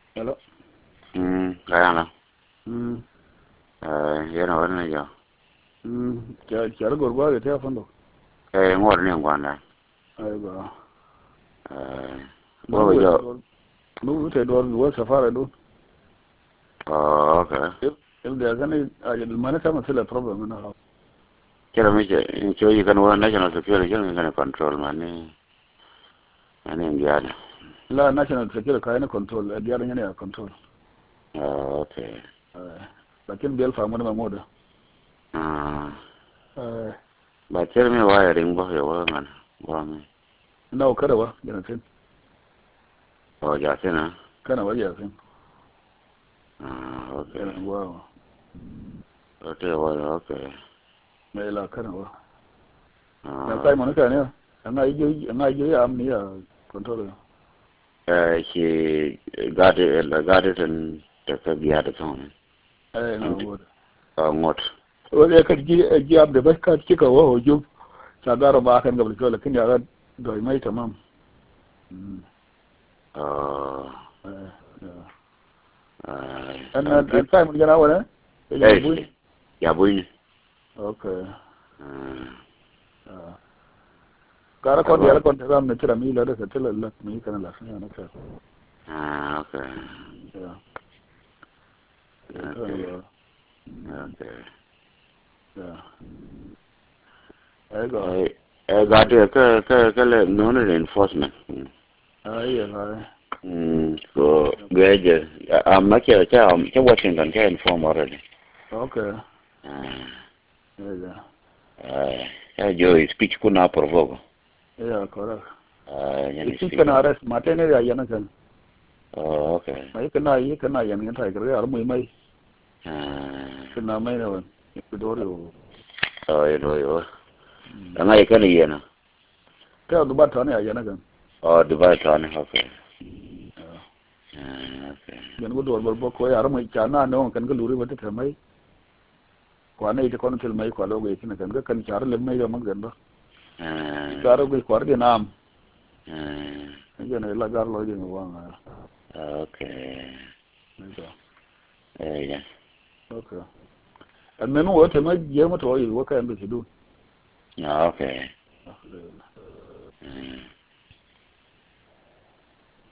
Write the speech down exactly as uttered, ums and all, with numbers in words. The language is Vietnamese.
Hello. Ừ, cái nào? Ừ. Ờ, giờ nào vẫn là giờ. Ừ. Chả chả có quá cái theo phân đồ. Cái ngồi liên quan đây. Ai bà. Ờ, Nó bây vừa giờ. thế đồ. Nó vừa thế đồ vừa safari đồ. Ờ, ok. Il il dia kan aja di mana sama sila problem na. Kira mi ce, ce yi kan wani national security kan kan control mani, mani India ne. La national security kai na control, dia nya ne control. Ờ, ok. Lakin biel fa mo na moda. À, Eh, ba kira mi waya ring ba ya wa man. Wa mi. na kada wa yana tin. Ờ, ja thế na. Kana wa ya tin. À, ok. Yana wa. Ok, wa ok. Mai la kana wa. Ya À, sai mo na ka ne. Anga yi anga yi am ni ya control. eh, she got it, got it and the biya da kan. Eh na An wa. ta ngot. Wani ya kan ji ji am da ba ka kika wa hojo. Sagaro ba kan gabal kawai lakin ya ga doi mai tamam. Ờ, Eh, ya. ờ, An an an sai mo gana wa ne? Ya eh, bu. ya bui. Okay. Ah, Uh, Cara con dia Aba. la con te ram ne tira mi la de te la la mi kana la fina na ka. Ah, okay. Ya. Ya kana Okay. ba. Okay. Ya. Ai go. I I got it. Ka ka ka le no no enforcement. Ai ya ai. Hmm. So gaje. I'm not sure. Cha cha Washington cha inform already. Okay. Ah. Ya ya. Ah. Ya yo speech kuna provoke. Ya correct. Ah, yan Isi speech. kana arrest mate ne ya yana kan. Oh, okay. Mai kana yi kana yan yan tai kare ar mai mai. Ah. Kana mai na wan. Ku dore o. Oh, you know yo. Ngai ka ni yana. Ka du ba ta ne ya yana kan. Oh, Dubai ta ne. Okay. Ya. Ah, okay. Yan go dor bor bo ko ya ar mai cha na no kan ga luri ba ta mai. Kwa ne ita kon til mai kwa lo ga kina kan ga kan char le mai ga mag gan ba. Ah. Garo ga kwar di nam. Ah. Yana la gar lo di no wa. Okay. Okay. Eh, ya. Okay. And then what am I? Yeah, what are you? What kind of you do? Okay.